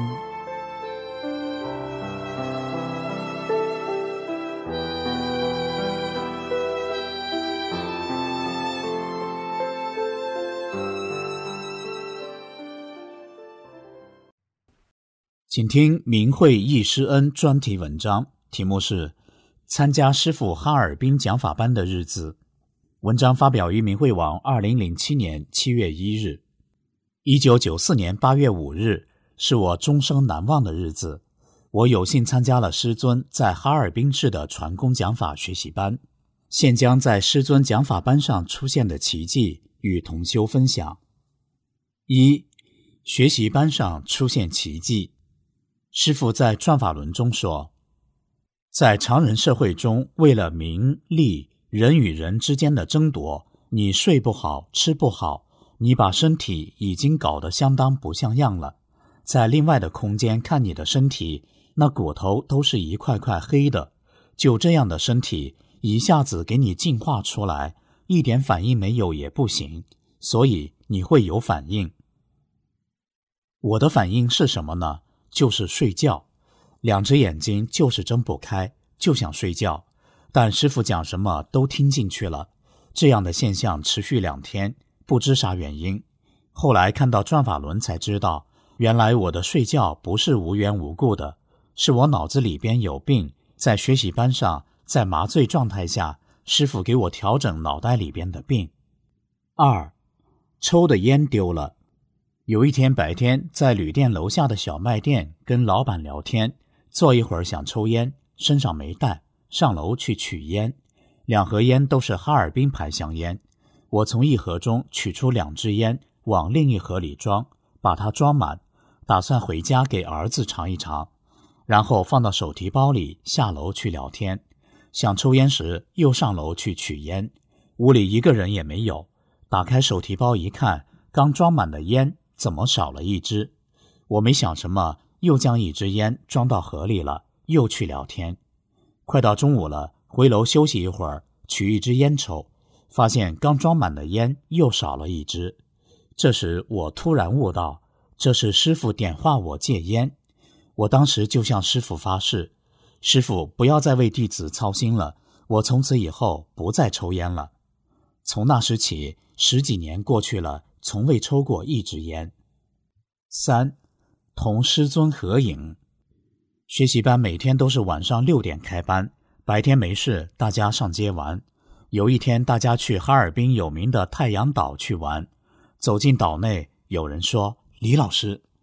请听明慧忆师恩专题文章，题目是参加师父哈尔滨讲法班的日子。文章发表于明慧网二零零七年七月一日。一九九四年八月五日是我终生难忘的日子，我有幸参加了师尊在哈尔滨市的传功讲法学习班，现将在师尊讲法班上出现的奇迹与同修分享。一、学习班上出现奇迹。师父在转法轮中说，在常人社会中，为了名利，人与人之间的争夺，你睡不好，吃不好，你把身体已经搞得相当不像样了。在另外的空间看你的身体，那骨头都是一块块黑的，就这样的身体，一下子给你净化出来，一点反应没有也不行，所以你会有反应。我的反应是什么呢？就是睡觉，两只眼睛就是睁不开，就想睡觉，但师父讲什么都听进去了。这样的现象持续两天，不知啥原因。后来看到转法轮才知道，原来我的睡觉不是无缘无故的，是我脑子里边有病，在学习班上，在麻醉状态下，师父给我调整脑袋里边的病。二、抽的烟丢了。有一天白天在旅店楼下的小卖店跟老板聊天，坐一会儿想抽烟，身上没带，上楼去取烟。两盒烟都是哈尔滨牌香烟，我从一盒中取出两支烟，往另一盒里装，把它装满，打算回家给儿子尝一尝，然后放到手提包里下楼去聊天。想抽烟时又上楼去取烟，屋里一个人也没有，打开手提包一看，刚装满的烟怎么少了一支？我没想什么，又将一支烟装到盒里了，又去聊天。快到中午了，回楼休息一会儿，取一支烟抽，发现刚装满的烟又少了一支。这时我突然悟到，这是师父点化我戒烟。我当时就向师父发誓，师父不要再为弟子操心了，我从此以后不再抽烟了。从那时起，十几年过去了，从未抽过一支烟。三、同师尊合影。学习班每天都是晚上六点开班，白天没事，大家上街玩。有一天大家去哈尔滨有名的太阳岛去玩，走进岛内，有人说，李老师，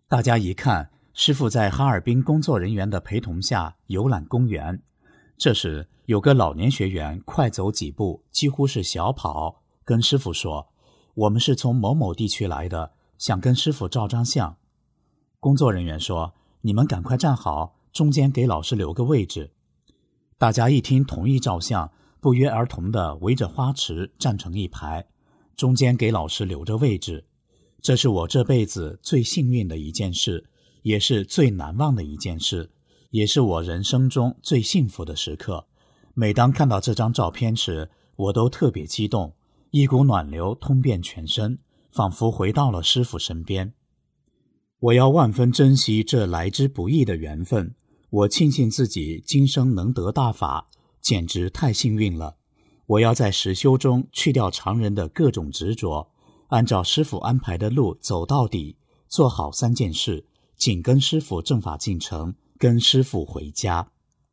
大家一看，师父在哈尔滨工作人员的陪同下游览公园。这时有个老年学员快走几步，几乎是小跑，跟师父说：我们是从某某地区来的，想跟师父照张相。工作人员说：你们赶快站好，中间给老师留个位置。大家一听同意照相，不约而同地围着花池站成一排，中间给老师留着位置。这是我这辈子最幸运的一件事，也是最难忘的一件事，也是我人生中最幸福的时刻。每当看到这张照片时，我都特别激动，一股暖流通遍全身，仿佛回到了师父身边。我要万分珍惜这来之不易的缘分，我庆幸自己今生能得大法，简直太幸运了。我要在实修中去掉常人的各种执着，按照师父安排的路走到底，做好三件事，紧跟师父正法进程，跟师父回家。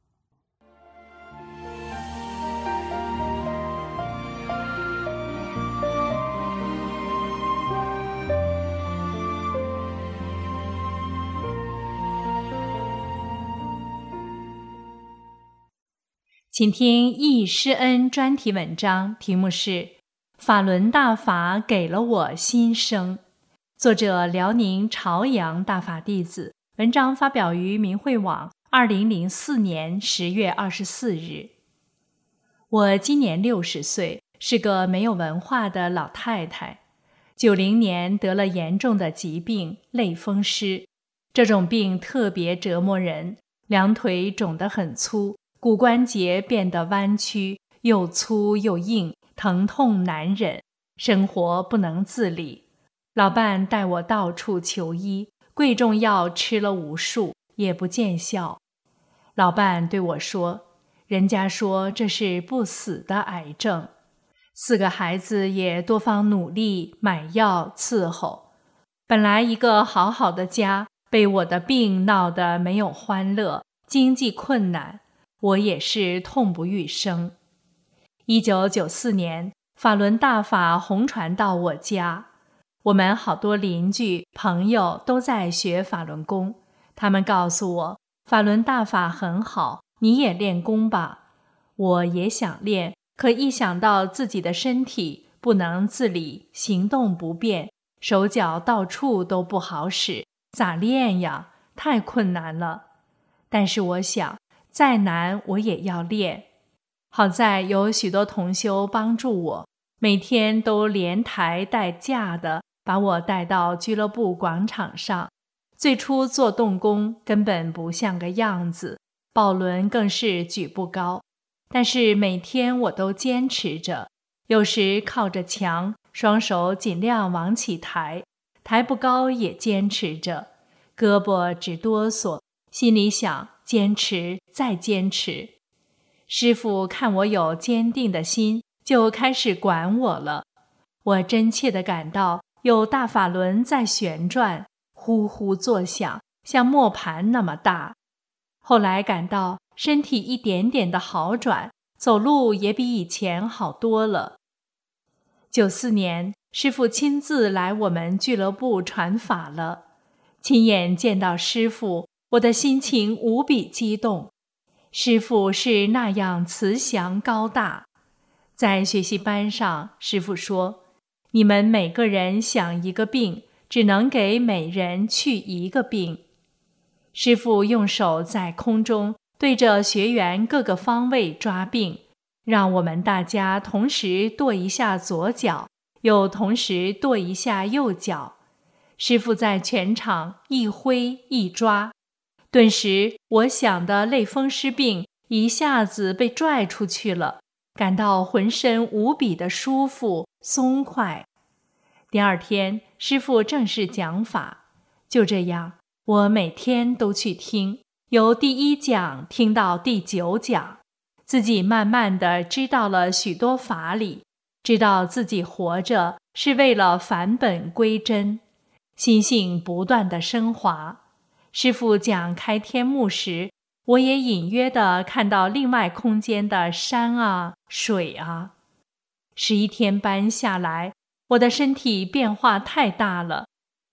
请听易师恩专题文章，题目是法轮大法给了我新生，作者辽宁朝阳大法弟子，文章发表于明慧网二零零四年十月二十四日。我今年六十岁，是个没有文化的老太太。九零年得了严重的疾病类风湿，这种病特别折磨人，两腿肿得很粗，骨关节变得弯曲，又粗又硬，疼痛难忍，生活不能自理。老伴带我到处求医，贵重药吃了无数，也不见效。老伴对我说，人家说这是不死的癌症。四个孩子也多方努力买药伺候。本来一个好好的家，被我的病闹得没有欢乐，经济困难，我也是痛不欲生。一九九四年，法轮大法红传到我家，我们好多邻居朋友都在学法轮功，他们告诉我，法轮大法很好，你也练功吧。我也想练，可一想到自己的身体不能自理，行动不便，手脚到处都不好使，咋练呀？太困难了。但是我想，再难我也要练。好在有许多同修帮助我，每天都连抬带架的把我带到俱乐部广场上。最初做动功根本不像个样子，抱轮更是举不高。但是每天我都坚持着，有时靠着墙，双手尽量往起抬，抬不高也坚持着，胳膊直哆嗦，心里想坚持再坚持。师父看我有坚定的心，就开始管我了。我真切地感到有大法轮在旋转，呼呼作响，像磨盘那么大。后来感到身体一点点的好转，走路也比以前好多了。九四年，师父亲自来我们俱乐部传法了，亲眼见到师父，我的心情无比激动。师父是那样慈祥高大。在学习班上，师父说，你们每个人想一个病，只能给每人去一个病。师父用手在空中对着学员各个方位抓病，让我们大家同时跺一下左脚，又同时跺一下右脚。师父在全场一挥一抓，顿时我想的类风湿病一下子被拽出去了，感到浑身无比的舒服松快。第二天，师父正式讲法，就这样，我每天都去听，由第一讲听到第九讲，自己慢慢地知道了许多法理，知道自己活着是为了返本归真，心性不断地升华。师父讲开天目时，我也隐约地看到另外空间的山啊水啊。十一天班下来，我的身体变化太大了，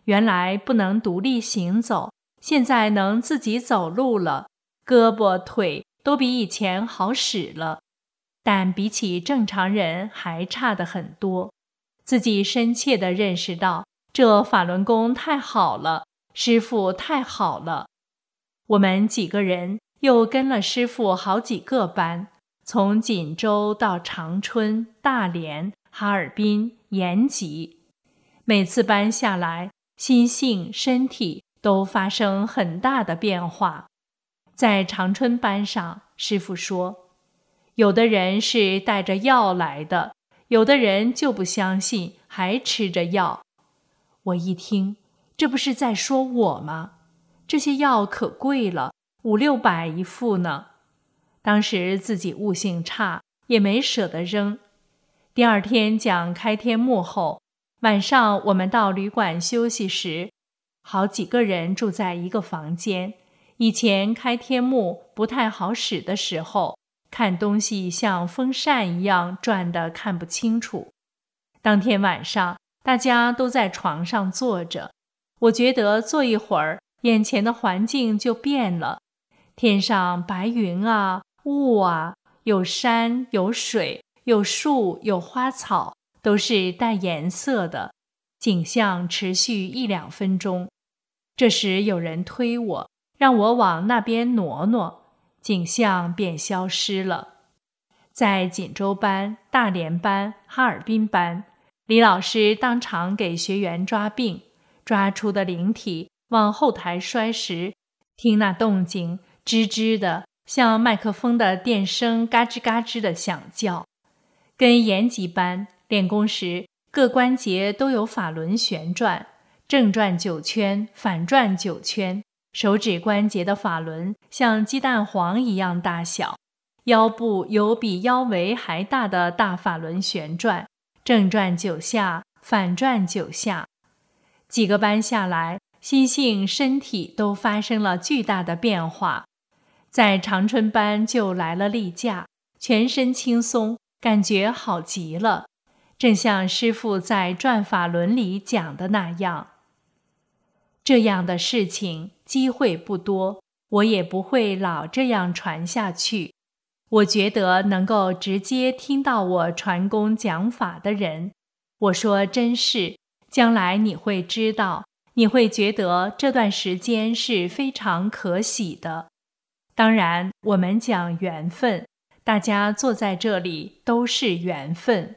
原来不能独立行走，现在能自己走路了，胳膊腿都比以前好使了，但比起正常人还差得很多。自己深切地认识到，这法轮功太好了，师父太好了。我们几个人又跟了师父好几个班，从锦州到长春、大连、哈尔滨、延吉，每次班下来，心性、身体都发生很大的变化。在长春班上，师父说，有的人是带着药来的，有的人就不相信，还吃着药。我一听，这不是在说我吗？这些药可贵了，五六百一副呢。当时自己悟性差，也没舍得扔。第二天讲开天幕后，晚上我们到旅馆休息时，好几个人住在一个房间。以前开天幕不太好使的时候，看东西像风扇一样转得看不清楚。当天晚上大家都在床上坐着，我觉得坐一会儿，眼前的环境就变了。天上白云啊，雾啊，有山有水，有树有花草，都是带颜色的，景象持续一两分钟。这时有人推我，让我往那边挪挪，景象便消失了。在锦州班、大连班、哈尔滨班，李老师当场给学员抓病，抓出的灵体往后台摔时，听那动静吱吱的，像麦克风的电声嘎吱嘎吱的响叫。跟延吉班练功时，各关节都有法轮旋转，正转九圈，反转九圈，手指关节的法轮像鸡蛋黄一样大小，腰部有比腰围还大的大法轮旋转，正转九下，反转九下。几个班下来，心性、身体都发生了巨大的变化。在长春班就来了例假，全身轻松，感觉好极了，正像师父在转法轮里讲的那样。这样的事情机会不多，我也不会老这样传下去。我觉得能够直接听到我传功讲法的人，我说真是，将来你会知道，你会觉得这段时间是非常可喜的。当然，我们讲缘分，大家坐在这里都是缘分。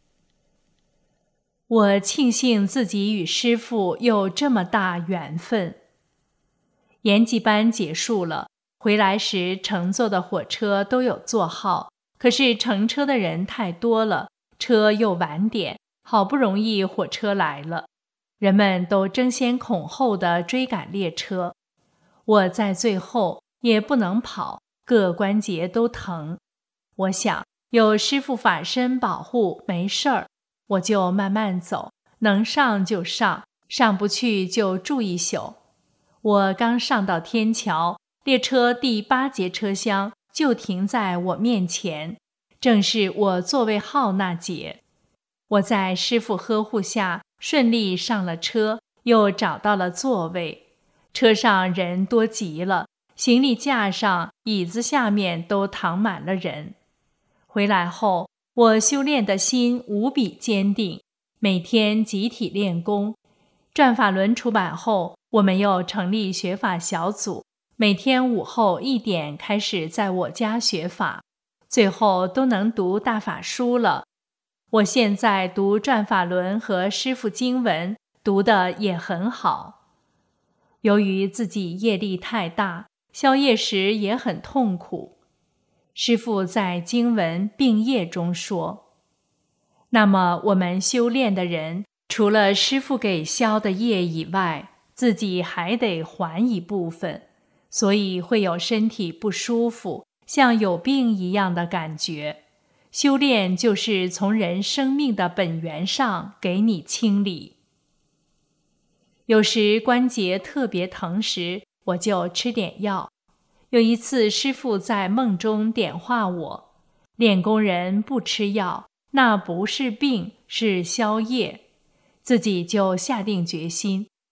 我庆幸自己与师父有这么大缘分。延吉班结束了，回来时乘坐的火车都有座号，可是乘车的人太多了，车又晚点，好不容易火车来了，人们都争先恐后地追赶列车。我在最后也不能跑，各关节都疼。我想有师父法身保护，没事儿，我就慢慢走，能上就上，上不去就住一宿。我刚上到天桥，列车第八节车厢就停在我面前，正是我座位号那节。我在师父呵护下顺利上了车，又找到了座位。车上人多极了，行李架上、椅子下面都躺满了人。回来后，我修炼的心无比坚定，每天集体练功。转法轮出版后，我们又成立学法小组，每天午后一点开始在我家学法，最后都能读大法书了。我现在读转法轮和师父经文，读得也很好。由于自己业力太大，宵夜时也很痛苦。师父在经文病业中说，那么我们修炼的人，除了师父给消的业以外，自己还得还一部分，所以会有身体不舒服，像有病一样的感觉。修炼就是从人生命的本源上给你清理。有时关节特别疼时，我就吃点药。有一次师父在梦中点化我，练功人不吃药，那不是病，是消业。自己就下定决心，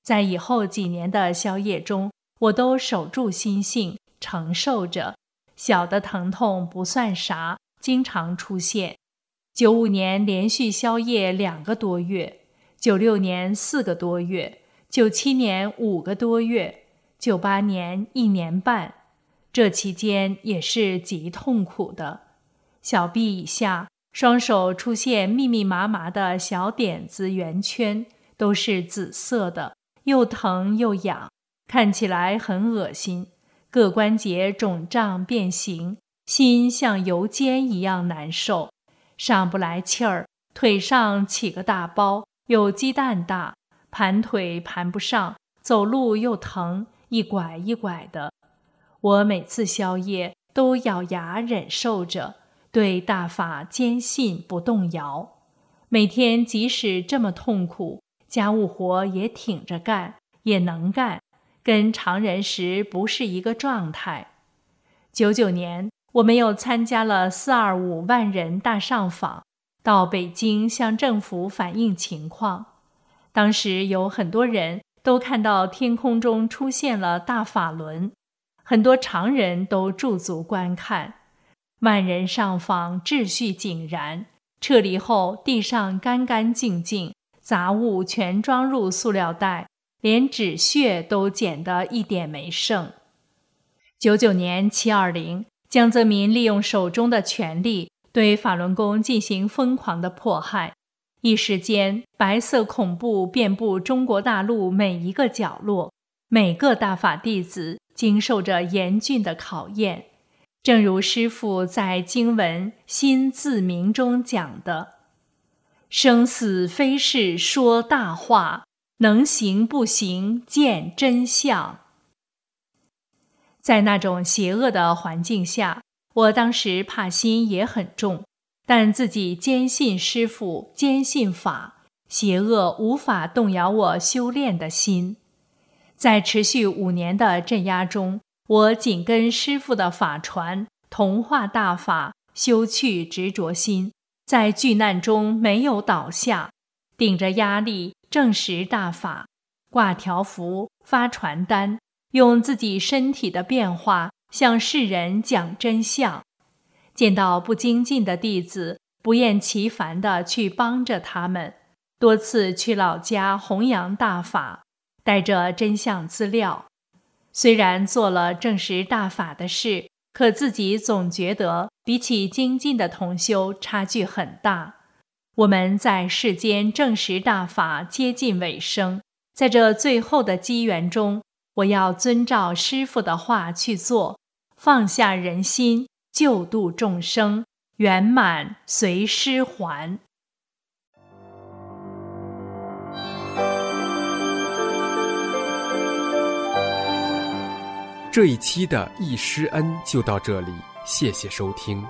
在以后几年的宵夜中，我都守住心性，承受着。小的疼痛不算啥，经常出现。九五年连续宵夜两个多月，九六年四个多月，九七年五个多月，九八年一年半。这期间也是极痛苦的。小臂以下，双手出现密密麻麻的小点子圆圈，都是紫色的，又疼又痒，看起来很恶心。各关节肿胀变形，心像油煎一样难受，上不来气儿，腿上起个大包，有鸡蛋大，盘腿盘不上，走路又疼，一拐一拐的。我每次宵夜都咬牙忍受着，对大法坚信不动摇。每天即使这么痛苦，家务活也挺着干，也能干，跟常人时不是一个状态。九九年，我们又参加了四二五万人大上访，到北京向政府反映情况。当时有很多人都看到天空中出现了大法轮，很多常人都驻足观看。万人上访，秩序井然，撤离后地上干干净净，杂物全装入塑料袋，连纸屑都捡得一点没剩。九九年七二零，江泽民利用手中的权力对法轮功进行疯狂的迫害，一时间白色恐怖遍布中国大陆每一个角落，每个大法弟子经受着严峻的考验。正如师父在经文《心自明》中讲的，生死非是说大话，能行不行见真相。在那种邪恶的环境下，我当时怕心也很重，但自己坚信师父，坚信法，邪恶无法动摇我修炼的心。在持续五年的镇压中，我紧跟师父的法传，同化大法，修去执着心，在巨难中没有倒下，顶着压力证实大法，挂条幅，发传单，用自己身体的变化向世人讲真相。见到不精进的弟子，不厌其烦地去帮着他们，多次去老家弘扬大法，带着真相资料。虽然做了证实大法的事，可自己总觉得比起精进的同修差距很大。我们在世间证实大法接近尾声，在这最后的机缘中，我要遵照师父的话去做，放下人心，救度众生，圆满随师还。 这一期的易师恩就到这里，谢谢收听。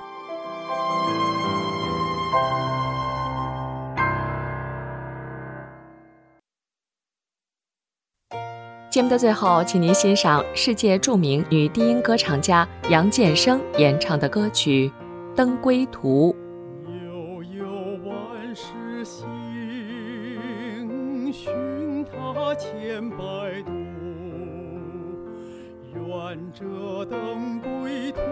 节目的最后，请您欣赏世界著名女低音歌唱家杨建生演唱的歌曲《登归途》。 悠悠万世行，寻他千百度，愿这登归途，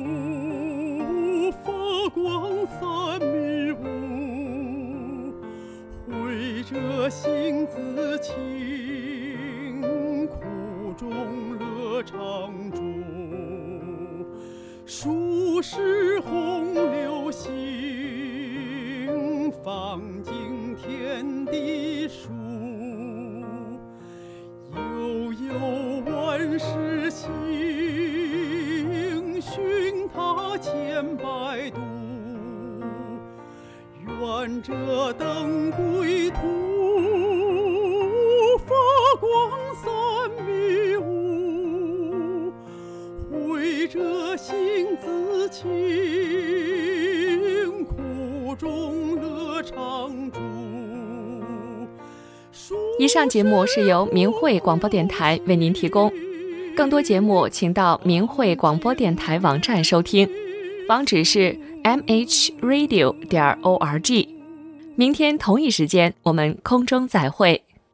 发光散迷雾，慧者性自清，苦中乐常驻，数世洪流行，放尽天地数，悠悠万世行，寻他千百度，愿这登归途，发光散迷雾，慧者性自清，苦中乐常驻。 以上节目是由明慧广播电台为您提供，更多节目请到明慧广播电台网站收听，网址是 m h radio 点 org。明天同一时间，我们空中再会。